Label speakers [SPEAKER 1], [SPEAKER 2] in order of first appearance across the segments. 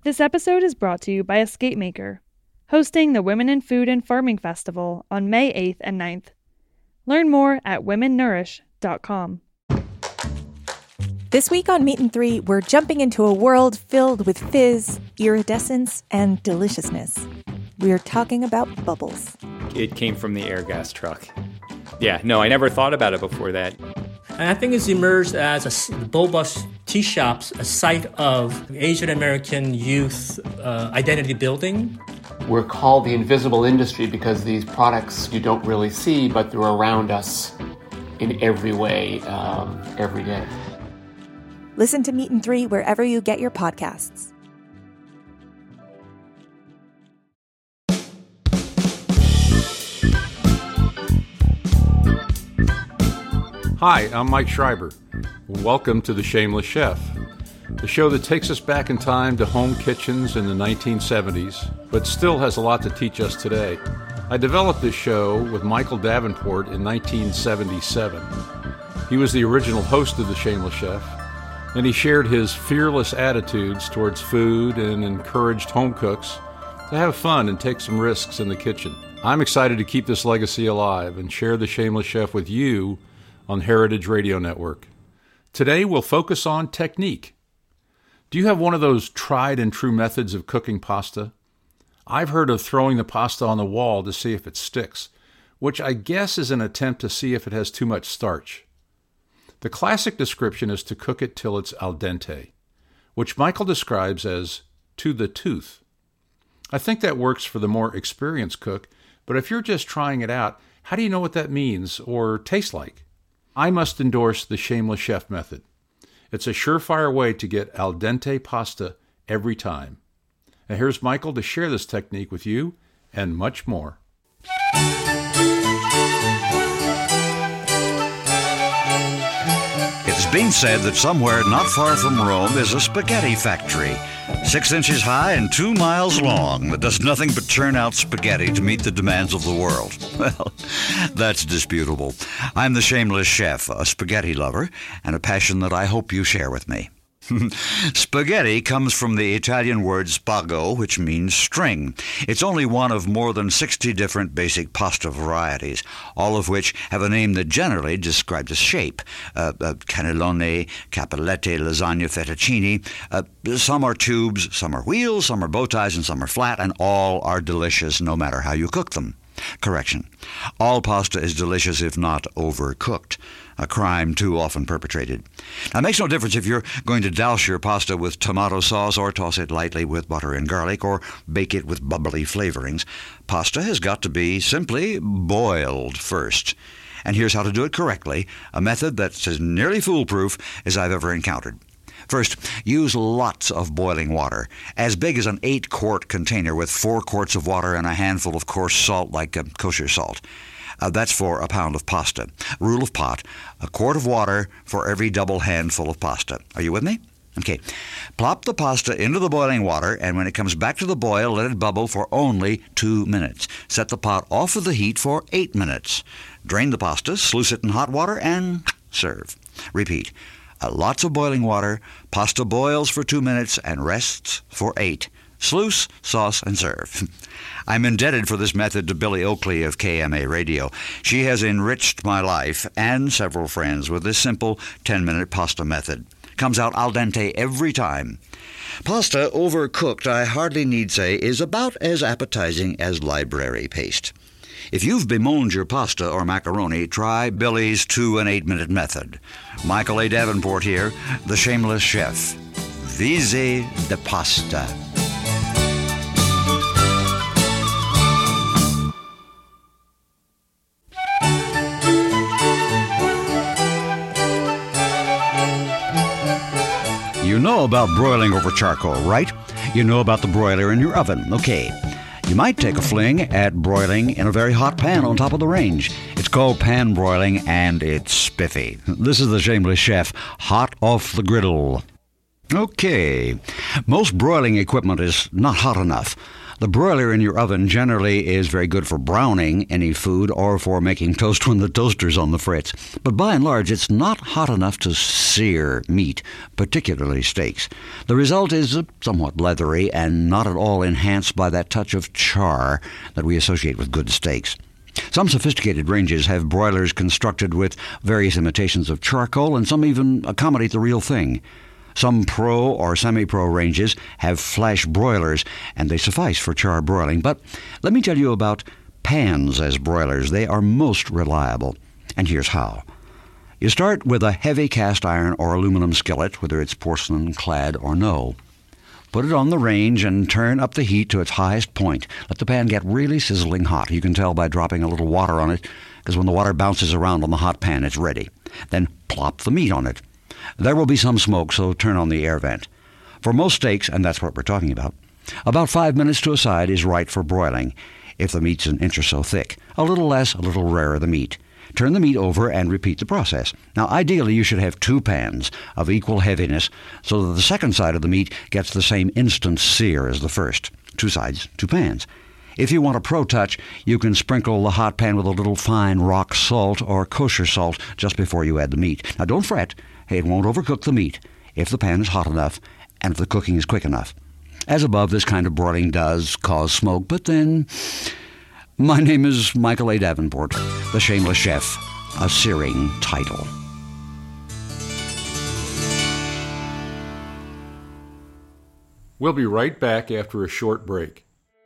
[SPEAKER 1] This episode is brought to you by Escape Maker, hosting the Women in Food and Farming Festival on May 8th and 9th. Learn more at womennourish.com.
[SPEAKER 2] This week on Meat and Three, we're jumping into a world filled with fizz, iridescence, and deliciousness. We're talking about bubbles.
[SPEAKER 3] It came from the air gas truck. Yeah, no, I never thought about it before that.
[SPEAKER 4] And I think it's emerged as boba tea shops, a site of Asian American youth identity building.
[SPEAKER 5] We're called the invisible industry because these products you don't really see, but they're around us in every way, every day.
[SPEAKER 2] Listen to Meat and Three wherever you get your podcasts.
[SPEAKER 6] Hi, I'm Mike Schreiber. Welcome to The Shameless Chef, the show that takes us back in time to home kitchens in the 1970s, but still has a lot to teach us today. I developed this show with Michael Davenport in 1977. He was the original host of The Shameless Chef, and he shared his fearless attitudes towards food and encouraged home cooks to have fun and take some risks in the kitchen. I'm excited to keep this legacy alive and share The Shameless Chef with you on Heritage Radio Network. Today we'll focus on technique. Do you have one of those tried and true methods of cooking pasta? I've heard of throwing the pasta on the wall to see if it sticks, which I guess is an attempt to see if it has too much starch. The classic description is to cook it till it's al dente, which Michael describes as to the tooth. I think that works for the more experienced cook, but if you're just trying it out, how do you know what that means or tastes like? I must endorse the Shameless Chef method. It's a surefire way to get al dente pasta every time. And here's Michael to share this technique with you and much more.
[SPEAKER 7] It's been said that somewhere not far from Rome is a spaghetti factory, 6 inches high and 2 miles long, that does nothing but churn out spaghetti to meet the demands of the world. Well, that's disputable. I'm the Shameless Chef, a spaghetti lover, and a passion that I hope you share with me. Spaghetti comes from the Italian word spago, which means string. It's only one of more than 60 different basic pasta varieties, all of which have a name that generally describes a shape. Cannelloni, capellette, lasagna, fettuccine. Some are tubes, some are wheels, some are bow ties, and some are flat, and all are delicious no matter how you cook them. Correction. All pasta is delicious if not overcooked, a crime too often perpetrated. Now, it makes no difference if you're going to douse your pasta with tomato sauce or toss it lightly with butter and garlic or bake it with bubbly flavorings. Pasta has got to be simply boiled first. And here's how to do it correctly, a method that's as nearly foolproof as I've ever encountered. First, use lots of boiling water, as big as an 8-quart container with 4 quarts of water and a handful of coarse salt like kosher salt. That's for a pound of pasta. Rule of pot, 1 quart of water for every double handful of pasta. Are you with me? Okay. Plop the pasta into the boiling water, and when it comes back to the boil, let it bubble for only 2 minutes. Set the pot off of the heat for 8 minutes. Drain the pasta, sluice it in hot water, and serve. Repeat. Lots of boiling water, pasta boils for 2 minutes and rests for 8. Sluice, sauce, and serve. I'm indebted for this method to Billy Oakley of KMA Radio. She has enriched my life and several friends with this simple 10-minute pasta method. Comes out al dente every time. Pasta, overcooked, I hardly need say, is about as appetizing as library paste. If you've bemoaned your pasta or macaroni, try Billy's 2 and 8-minute method. Michael A. Davenport here, the Shameless Chef. Visi de pasta. You know about broiling over charcoal, right? You know about the broiler in your oven. Okay. You might take a fling at broiling in a very hot pan on top of the range. It's called pan broiling, and it's spiffy. This is the Shameless Chef, hot off the griddle. Okay. Most broiling equipment is not hot enough. The broiler in your oven generally is very good for browning any food or for making toast when the toaster's on the fritz. But by and large, it's not hot enough to sear meat, particularly steaks. The result is somewhat leathery and not at all enhanced by that touch of char that we associate with good steaks. Some sophisticated ranges have broilers constructed with various imitations of charcoal, and some even accommodate the real thing. Some pro or semi-pro ranges have flash broilers, and they suffice for char broiling. But let me tell you about pans as broilers. They are most reliable. And here's how. You start with a heavy cast iron or aluminum skillet, whether it's porcelain, clad, or no. Put it on the range and turn up the heat to its highest point. Let the pan get really sizzling hot. You can tell by dropping a little water on it, because when the water bounces around on the hot pan, it's ready. Then plop the meat on it. There will be some smoke, so turn on the air vent. For most steaks, and that's what we're talking about 5 minutes to a side is right for broiling, if the meat's an inch or so thick. A little less, a little rarer the meat. Turn the meat over and repeat the process. Now, ideally, you should have 2 pans of equal heaviness so that the second side of the meat gets the same instant sear as the first. 2 sides, 2 pans. If you want a pro touch, you can sprinkle the hot pan with a little fine rock salt or kosher salt just before you add the meat. Now, don't fret. It won't overcook the meat if the pan is hot enough and if the cooking is quick enough. As above, this kind of broiling does cause smoke, but then... My name is Michael A. Davenport, the Shameless Chef, a searing title.
[SPEAKER 6] We'll be right back after a short break.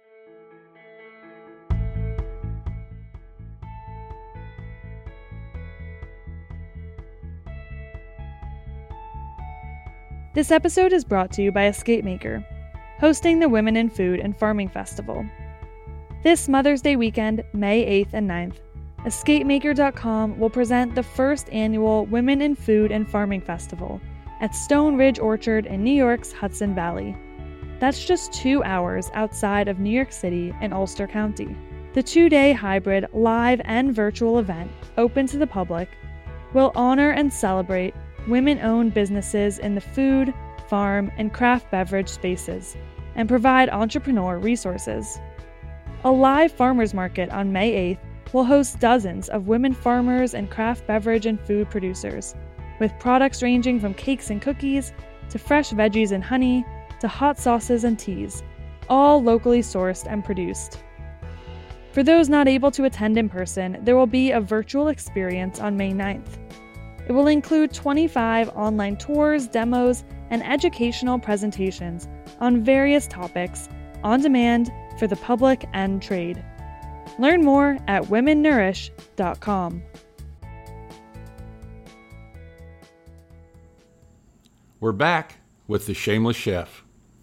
[SPEAKER 1] This episode is brought to you by Escape Maker, hosting the Women in Food and Farming Festival. This Mother's Day weekend, May 8th and 9th, EscapeMaker.com will present the first annual Women in Food and Farming Festival at Stone Ridge Orchard in New York's Hudson Valley. That's just 2 hours outside of New York City in Ulster County. The 2-day hybrid live and virtual event, open to the public, will honor and celebrate women-owned businesses in the food, farm, and craft beverage spaces, and provide entrepreneur resources. A live farmers market on May 8th will host dozens of women farmers and craft beverage and food producers, with products ranging from cakes and cookies, to fresh veggies and honey, to hot sauces and teas, all locally sourced and produced. For those not able to attend in person, there will be a virtual experience on May 9th. It will include 25 online tours, demos, and educational presentations on various topics, on demand, for the public and trade. Learn more at womennourish.com.
[SPEAKER 6] We're back with the Shameless Chef.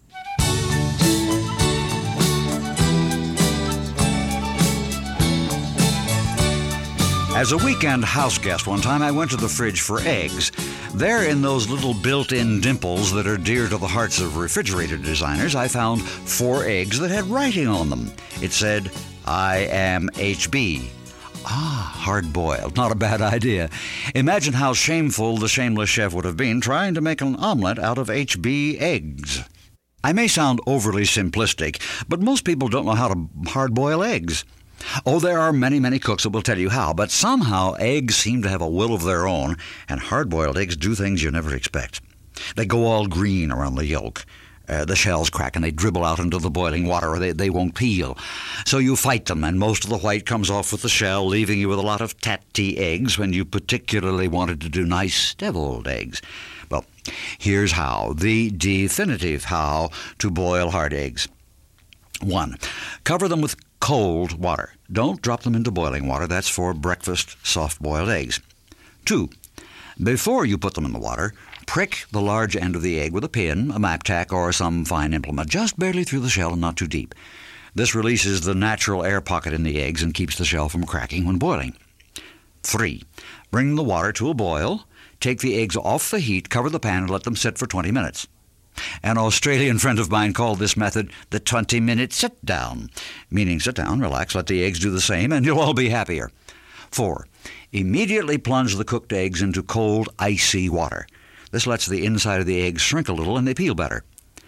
[SPEAKER 7] As a weekend house guest one time, I went to the fridge for eggs. There, in those little built-in dimples that are dear to the hearts of refrigerator designers, I found 4 eggs that had writing on them. It said, "I am HB." Hard-boiled. Not a bad idea. Imagine how shameful the Shameless Chef would have been trying to make an omelet out of HB eggs. I may sound overly simplistic, but most people don't know how to hard-boil eggs. Oh, there are many, many cooks that will tell you how, but somehow eggs seem to have a will of their own, and hard-boiled eggs do things you never expect. They go all green around the yolk. The shells crack and they dribble out into the boiling water, or they won't peel. So you fight them, and most of the white comes off with the shell, leaving you with a lot of tatty eggs when you particularly wanted to do nice deviled eggs. Well, here's how, the definitive how to boil hard eggs. 1. Cover them with cold water. Don't drop them into boiling water. That's for breakfast soft-boiled eggs. 2. Before you put them in the water, prick the large end of the egg with a pin, a map tack, or some fine implement, just barely through the shell and not too deep. This releases the natural air pocket in the eggs and keeps the shell from cracking when boiling. 3. Bring the water to a boil, take the eggs off the heat, cover the pan, and let them sit for 20 minutes. An Australian friend of mine called this method the 20-minute sit-down, meaning sit down, relax, let the eggs do the same, and you'll all be happier. 4. Immediately plunge the cooked eggs into cold, icy water. This lets the inside of the eggs shrink a little and they peel better.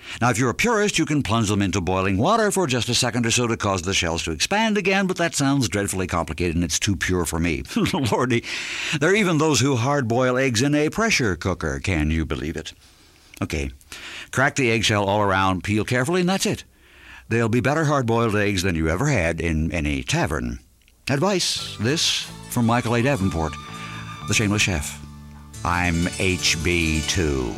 [SPEAKER 7] Now, if you're a purist, you can plunge them into boiling water for just a second or so to cause the shells to expand again, but that sounds dreadfully complicated and it's too pure for me. Lordy, there are even those who hard-boil eggs in a pressure cooker. Can you believe it? Okay, crack the eggshell all around, peel carefully, and that's it. They'll be better hard-boiled eggs than you ever had in any tavern. Advice, this from Michael A. Davenport, the Shameless Chef. I'm HB2.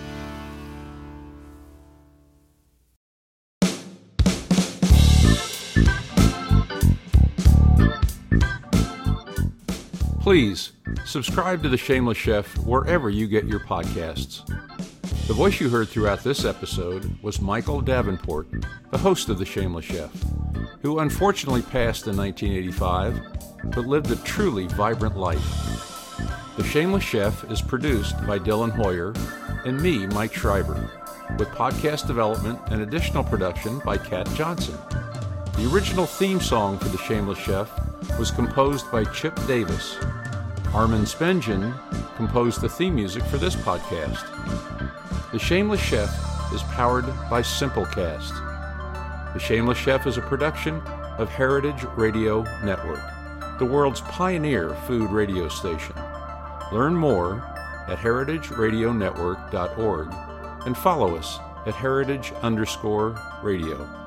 [SPEAKER 6] Please subscribe to The Shameless Chef wherever you get your podcasts. The voice you heard throughout this episode was Michael Davenport, the host of The Shameless Chef, who unfortunately passed in 1985, but lived a truly vibrant life. The Shameless Chef is produced by Dylan Hoyer and me, Mike Schreiber, with podcast development and additional production by Kat Johnson. The original theme song for The Shameless Chef was composed by Chip Davis. Armin Spengen composed the theme music for this podcast. The Shameless Chef is powered by Simplecast. The Shameless Chef is a production of Heritage Radio Network, the world's pioneer food radio station. Learn more at heritageradionetwork.org and follow us at heritage_radio.